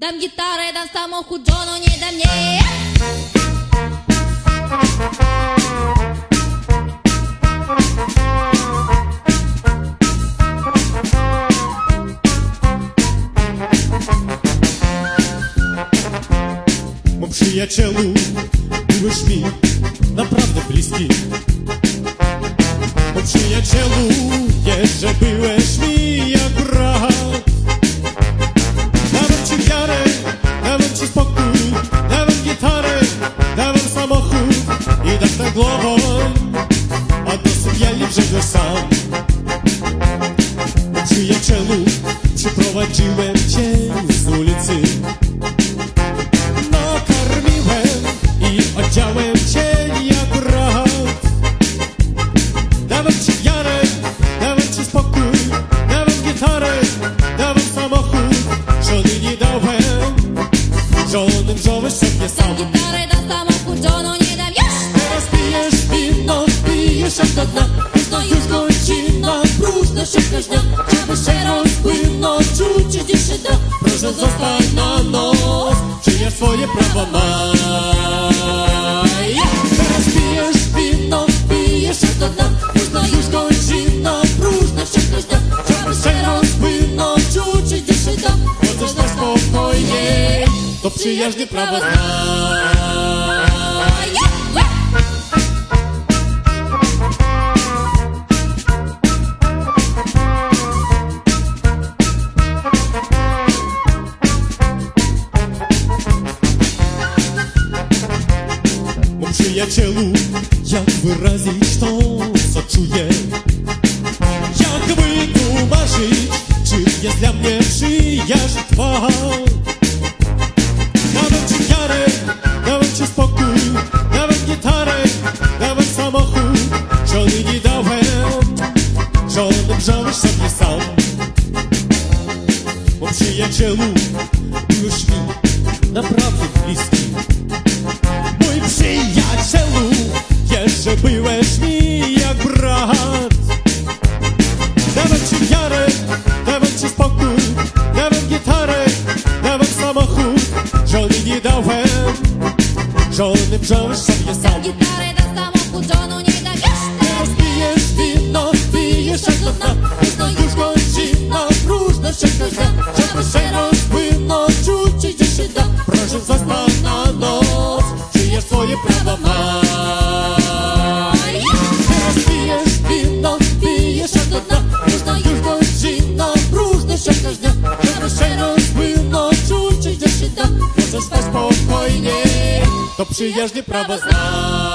Dam gitarę, dam samochód, żono, nie dam nie. Mój przyjacielu, byłeś mi naprawdę bliski. Mój przyjacielu, jeszcze byłeś mi jak brat. Dałem ci wiarę, dałem ci spokój, dałem gitarę, dałem samochód i dach nad głową, a do sypialni wszedłeś sam. Mój przyjacielu, przyprowadziłem cię z ulicy. Odziałem cię jak brat. Dałem ci wiarę, dałem ci spokój, dałem gitarę, dałem samochód. Żony nie dałem, żony wziąłeś sobie sam. Dam gitarę, dam samochód, żono, nie dam już. Teraz pijesz wino, pijesz aż do dna. No już godzina, próżno się dnia. Żeby się rozpłynąć, czuć gdzieś się da. Proszę zostań na noc, przyjaźń swoje prawa ma. Teraz pijesz wino, pijesz aż do dna. No już godzina, próżno się dnia. Żeby się rozpłynąć, czuć gdzieś się da. Chcesz tak spokojnie, to przyjaźnie prawo zna. Przyjacielu, jak wyrazić to, co czuję? Jak wytłumaczyć, czy jest dla mnie przyjaźń twa? Dałem ci wiarę, dałem ci spokój, dałem gitarę, dałem samochód. Żony nie dałem, żony wziąłeś sobie sam. Bo przyjacielu, byłeś mi naprawdę bliski. Mój przyjacielu, jeszcze byłeś mi jak brat. Dałem ci wiarę, dałem ci spokój, dałem gitarę, dałem samochód. Żony nie dałem, żony wziąłeś sobie sam. Dam gitarę, dam samochód, żono, nie dam już. Teraz pijesz wino, pijesz aż do dna. No Już godzina, próżno się da. Żeby się rozpłynąć, czuć gdzie się da. Proszę zostań na noc, przyjaźń swoje prawa ma. Teraz pijesz wino, pijesz aż do dna. Już godzina, próżno się dnia. Żeby się rozpłynąć, czuć gdzie się da. Proszę spać spokojnie, to przyjaźnie prawa zna.